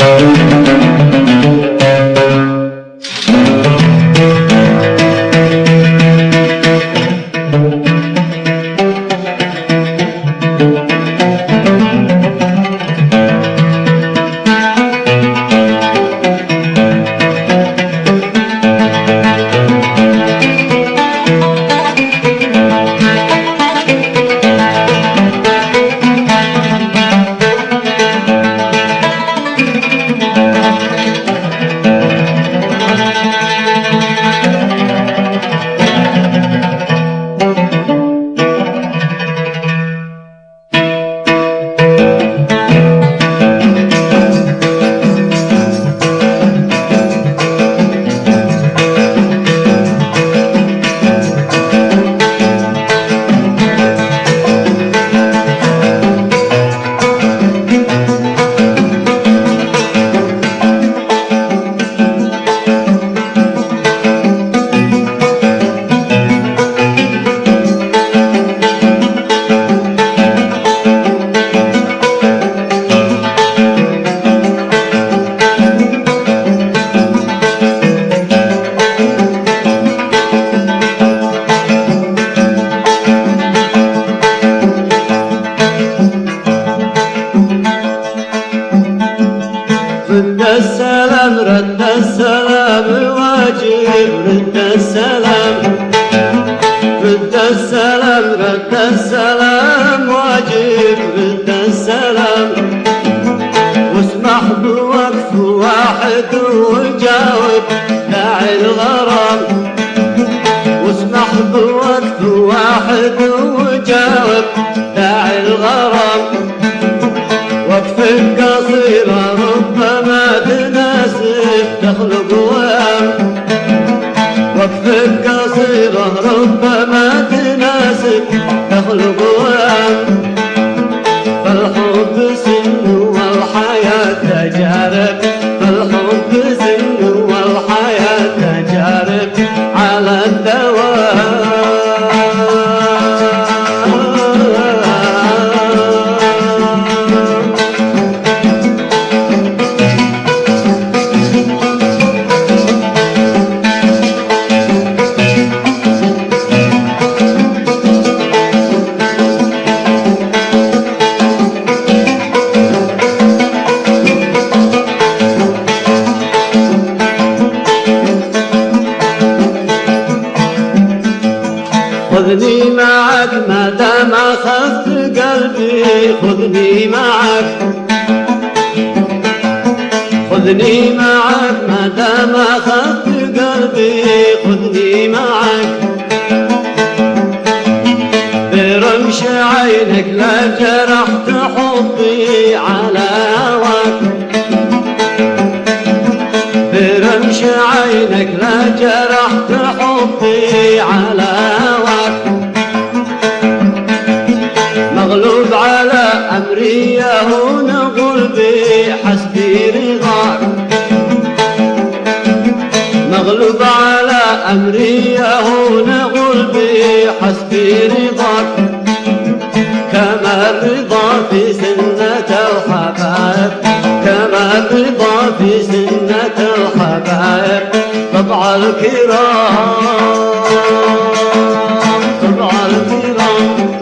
رد السلام رد السلام واجب رد السلام رد السلام رد السلام واجب رد السلام واسمح بوقف واحد وجاوب داعي الغرام واسمح بوقف واحد وجاوب داعي الغرام وقفك قصيرة ربما تناسب تخلق وهم وقفك قصيرة ربما تناسب تخلق وهم فالحب سن والحياة تجارب فالحب سن والحياة تجارب على الدوام خذني معك ما دام أخذت قلبي خذني معك خذني معك ما دام أخذت قلبي خذني معك برمش عينك لا جرحت حبي على هواك برمش عينك لا جرحت حبي على هواك مغلوب على أمري يهون قلبي حسبي رضاك مغلوب على أمري يهون قلبي حسبي رضاك كما الرضا في سنة الحبايب كما الرضا في سنة الحبايب طبع الكرام طبع الكرام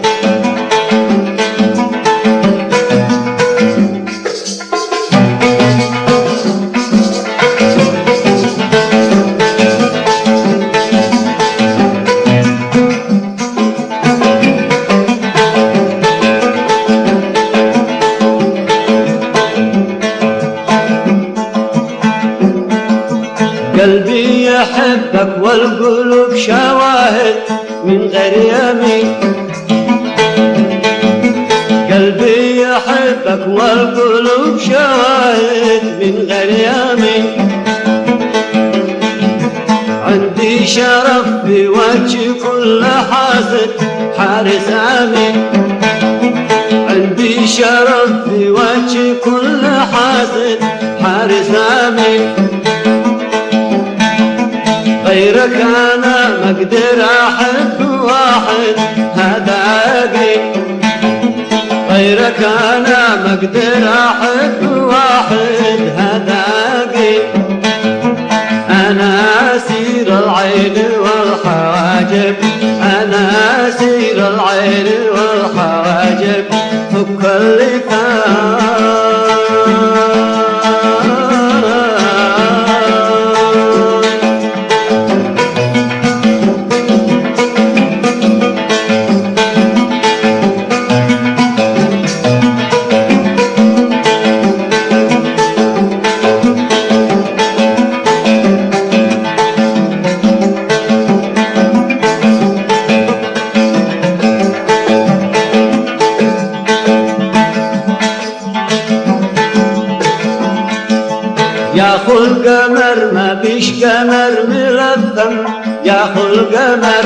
قلبي يحبك والقلوب شواهد من غير يمين قلبي يحبك والقلوب شواهد من غير يمين عندي شرف في وجه كل حاسد حارس امين عندي شرف في وجه كل حاسد حارس امين غيرك أنا ما أقدر أحب واحد هذا أكيد غيرك أنا ما أقدر أحب واحد هذا يا خو القمر ما بيش قمر ملثم، يا خو القمر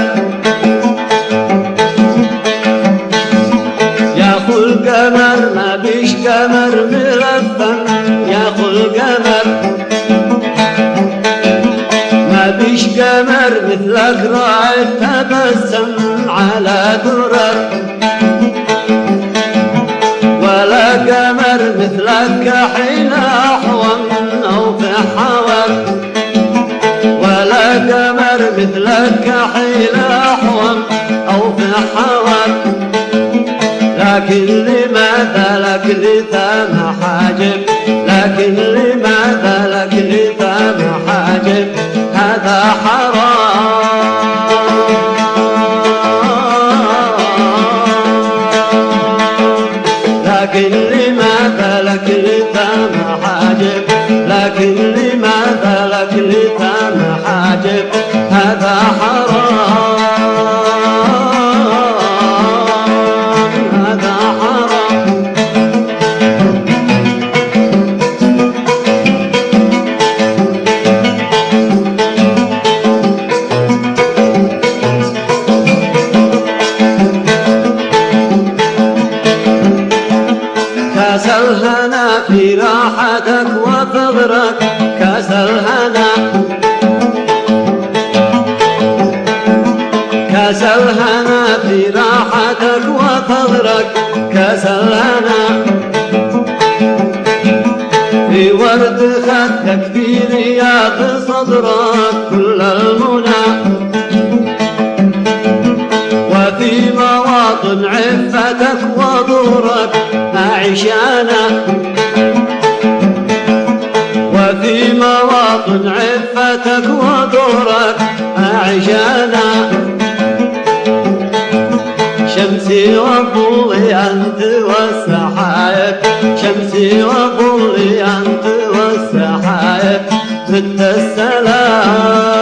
يا خو القمر ما بيش قمر ملثم، يا خو القمر ما بيش قمر مثلك راعي تبسم على درر، ولا قمر مثلك حين أحوم أو في حور، ولا قمر مثلك حين أحوم أو في حور، لكن لماذا لك لثام حاجب، لكن لماذا لك لثام حاجب، هذا حرام. لكن لماذا لك لثام حاجب، لكن لماذا لك لثام حاجب، هذا حرام، هذا حرام. كاس الهنا في راحتك وفضرك، كاس الهنا كاس الهنا في راحتك وفضرك، كاس الهنا في ورد خدك في رياض صدرك كل المنى، وفي مواطن عفتك وضورك أعيش أنا، وفي مواطن عفتك وضورك أعيش أنا، شمسي وظلي أنت والسحاب، شمسي وظلي أنت والسحاب، بت السلام.